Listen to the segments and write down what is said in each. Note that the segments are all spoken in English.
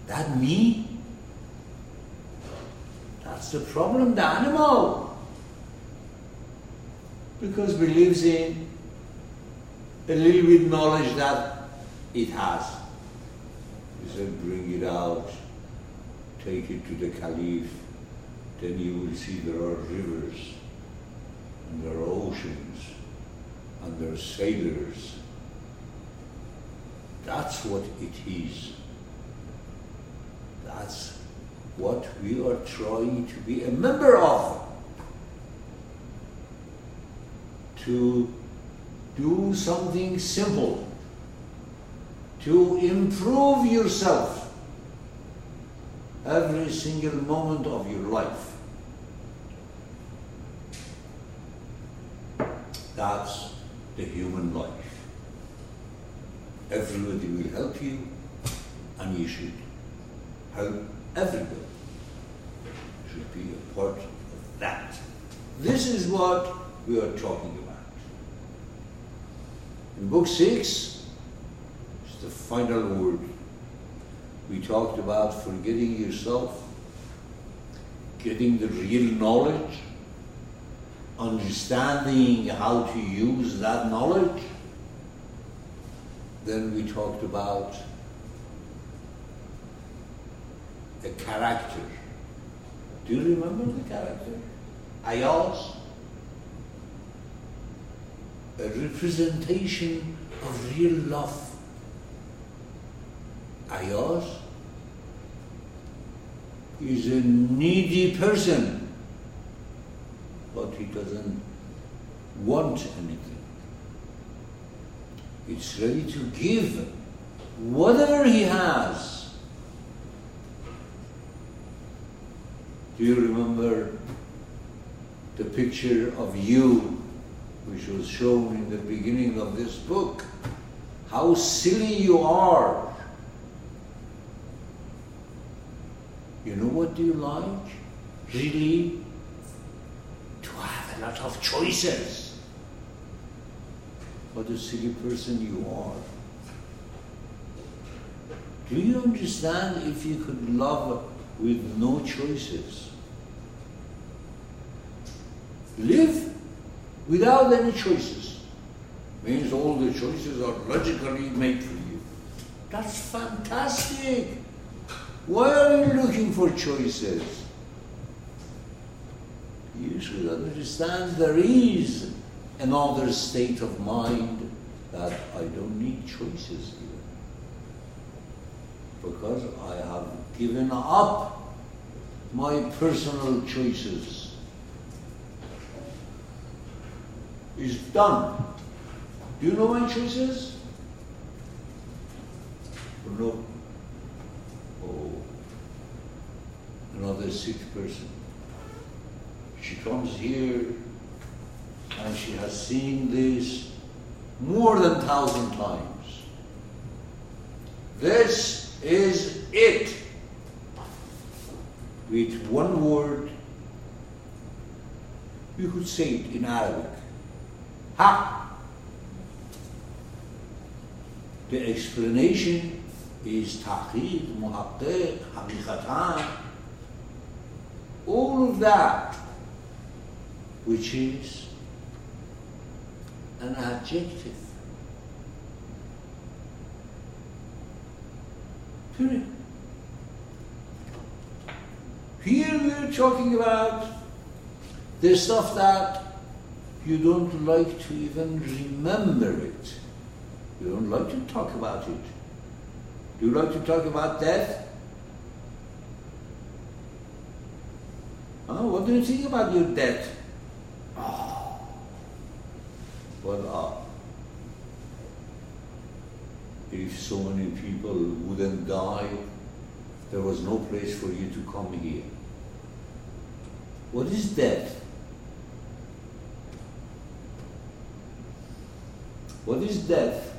That me? That's the problem, the animal. Because believes in a little bit knowledge that it has. He said, bring it out, take it to the Caliph, then you will see there are rivers, and there are oceans, and there are sailors. That's what it is. That's what we are trying to be a member of. To do something simple, to improve yourself every single moment of your life. That's the human life. Everybody will help you, and you should help everybody. Should be a part of that. This is what we are talking about. In book 6, it's the final word. We talked about forgetting yourself, getting the real knowledge, understanding how to use that knowledge. Then we talked about a character. Do you remember the character? Ayaz. A representation of real love. Ayaz is a needy person, but he doesn't want anything. It's ready to give whatever he has. Do you remember the picture of you which was shown in the beginning of this book? How silly you are. You know what do you like? Really? To have a lot of choices. What a silly person you are. Do you understand if you could love with no choices? Live without any choices. Means all the choices are logically made for you. That's fantastic. Why are you looking for choices? You should understand there is another state of mind that I don't need choices here. Because I have given up my personal choices. It's done. Do you know my choices? No. Oh, another sick person. She comes here and she has seen this more than 1,000 times. This is it. With one word, you could say it in Arabic. Ha! The explanation is tahqiq, muhaqqiq, haqiqatan. All of that, which is an adjective. Period. Here we are talking about the stuff that you don't like to even remember it. You don't like to talk about it. Do you like to talk about death? What do you think about your death? If so many people wouldn't die, there was no place for you to come here. What is death? What is death?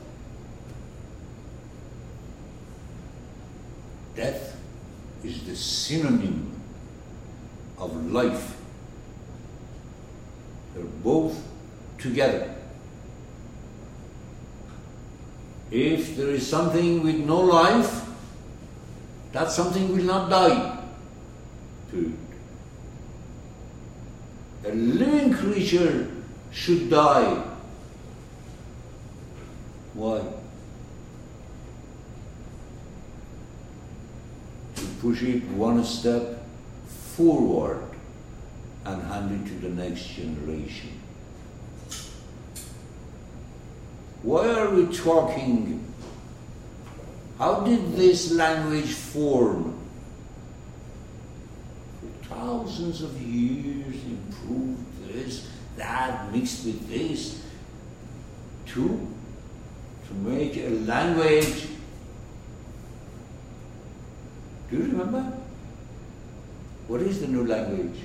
Death is the synonym of life. They're both together. If there is something with no life, that something will not die. Period. A living creature should die. Why? To push it one step forward and hand it to the next generation. Why are we talking? How did this language form? For thousands of years, improved this, that, mixed with this, to make a language. Do you remember? What is the new language?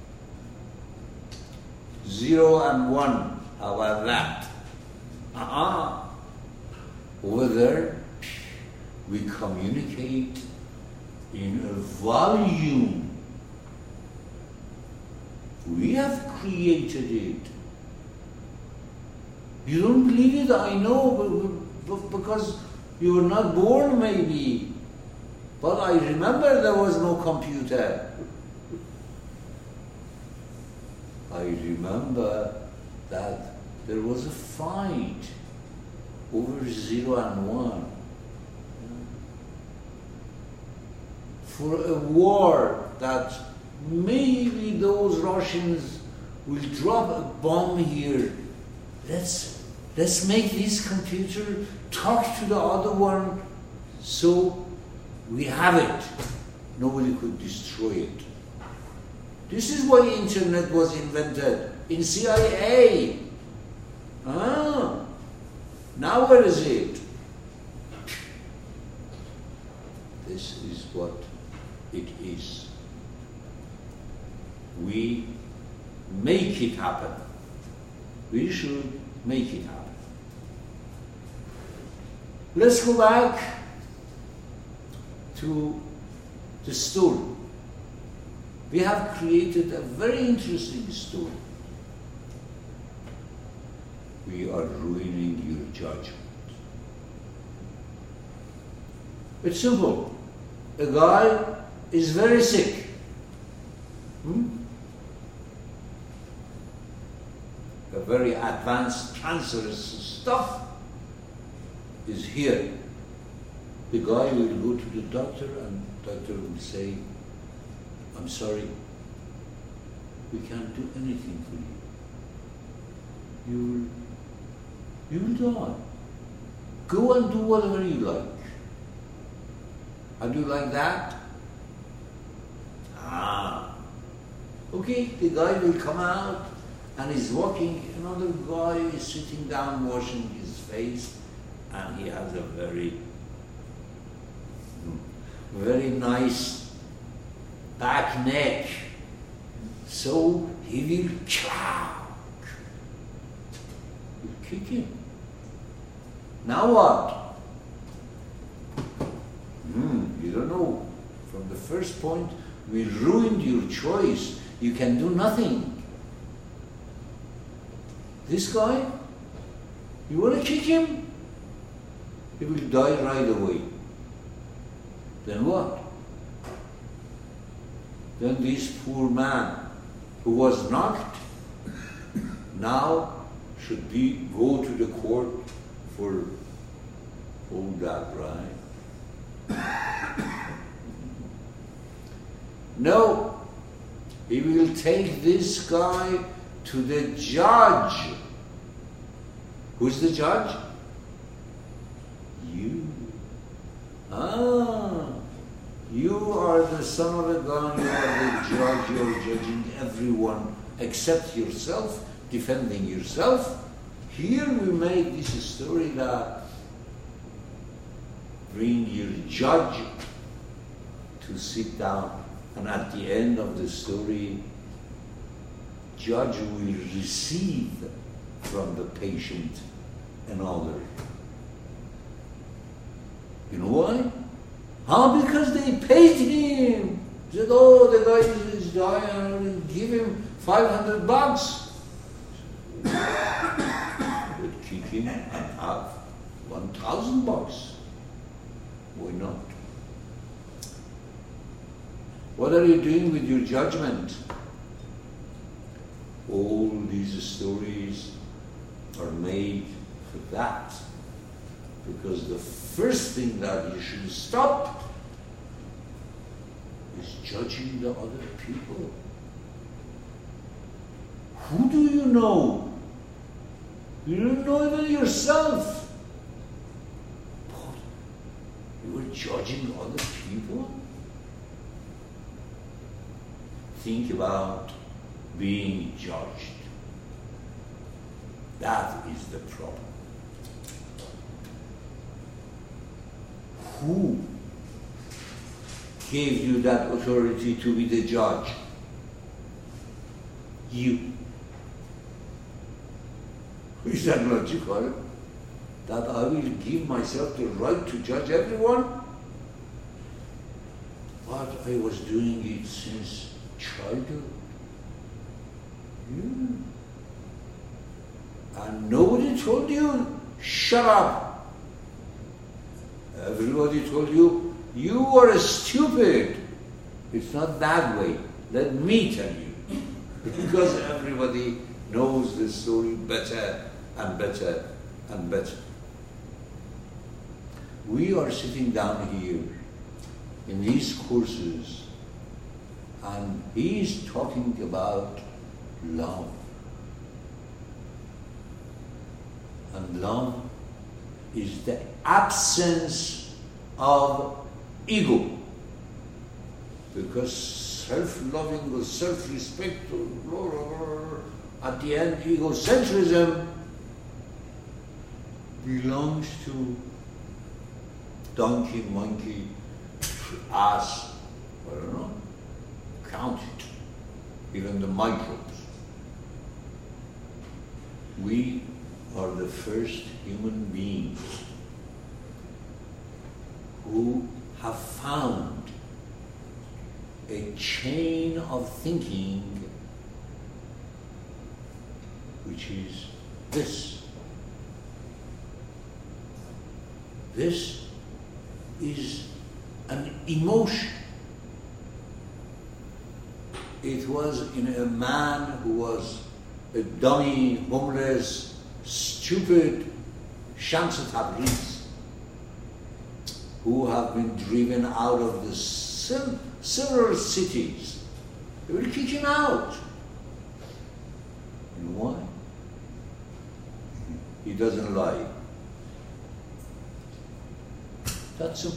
0 and 1. How about that? Over there, we communicate in a volume. We have created it. You don't believe it, I know, because you were not born maybe. But I remember there was no computer. I remember that there was a fight over 0 and 1. For a war that maybe those Russians will drop a bomb here. Let's make this computer talk to the other one so we have it. Nobody could destroy it. This is why internet was invented in CIA. Now where is it? This is what it is. We make it happen. We should make it happen. Let's go back to the story. We have created a very interesting story. We are ruining your judgment. It's simple. A guy is very sick. A very advanced cancerous stuff is here. The guy will go to the doctor and the doctor will say, I'm sorry, we can't do anything for you. You will die. Go and do whatever you like. How do you like that? Okay, the guy will come out and he's walking, another guy is sitting down washing his face, and he has a very nice back neck. So he will kick him. Now what? You don't know. From the first point, we ruined your choice. You can do nothing. This guy, you want to kick him? He will die right away. Then what? Then this poor man who was knocked now should go to the court for all that, right? No, he will take this guy to the judge. Who's the judge? You. You are the son of a gun, you are the judge, you are judging everyone except yourself, defending yourself. Here we make this story that bring your judge to sit down, and at the end of the story, judge will receive from the patient another. You know why? Because they paid him. They said, the guy is dying, I will give him $500. But kick him and have $1,000. Why not? What are you doing with your judgment? All these stories are made for that. Because the first thing that you should stop is judging the other people. Who do you know? You don't know even yourself. But you are judging other people? Think about being judged. That is the problem. Who gave you that authority to be the judge? You. Is that logical? That I will give myself the right to judge everyone? But I was doing it since childhood. And nobody told you, shut up. Everybody told you, you are stupid. It's not that way. Let me tell you. Because everybody knows the story better and better and better. We are sitting down here in these courses, and he is talking about love. And love is the absence of ego. Because self-loving or self-respect, at the end, egocentrism belongs to donkey, monkey, ass, I don't know, count it, even the microbes. We are the first human beings who have found a chain of thinking which is this. This is an emotion. It was in a man who was a dummy, homeless, stupid Shams Tabriz, who have been driven out of the several cities. They will kick him out. And why? He doesn't lie. That's simple.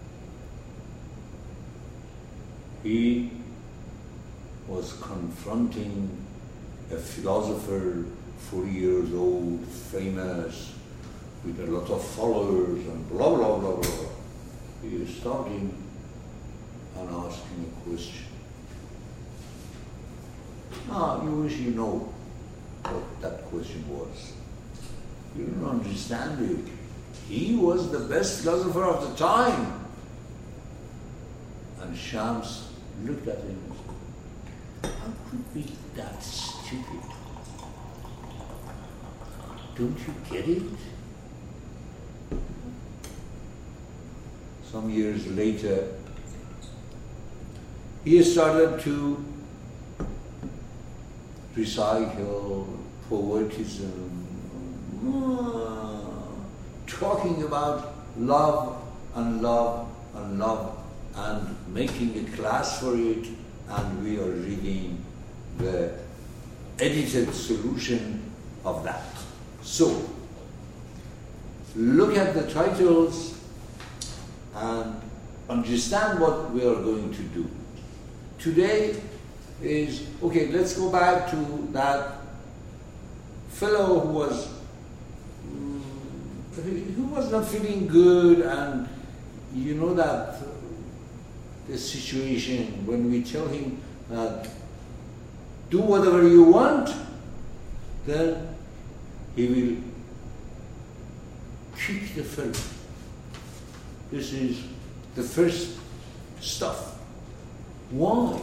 He was confronting a philosopher, 40 years old, famous, with a lot of followers and blah, blah, blah, blah. He stopped him and asked him a question. You wish you know what that question was. You don't understand it. He was the best philosopher of the time. And Shams looked at him and said, how could be that stupid? Don't you get it? Some years later, he started to recycle poetism, talking about love and love and love, and making a class for it, and we are reading the edited solution of that. So, look at the titles and understand what we are going to do. Today is, okay, let's go back to that fellow who was not feeling good, and you know that the situation when we tell him that do whatever you want, then he will kick the fellow. This is the first stuff. Why?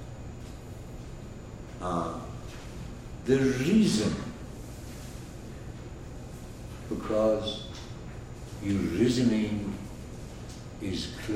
The reason, because your reasoning is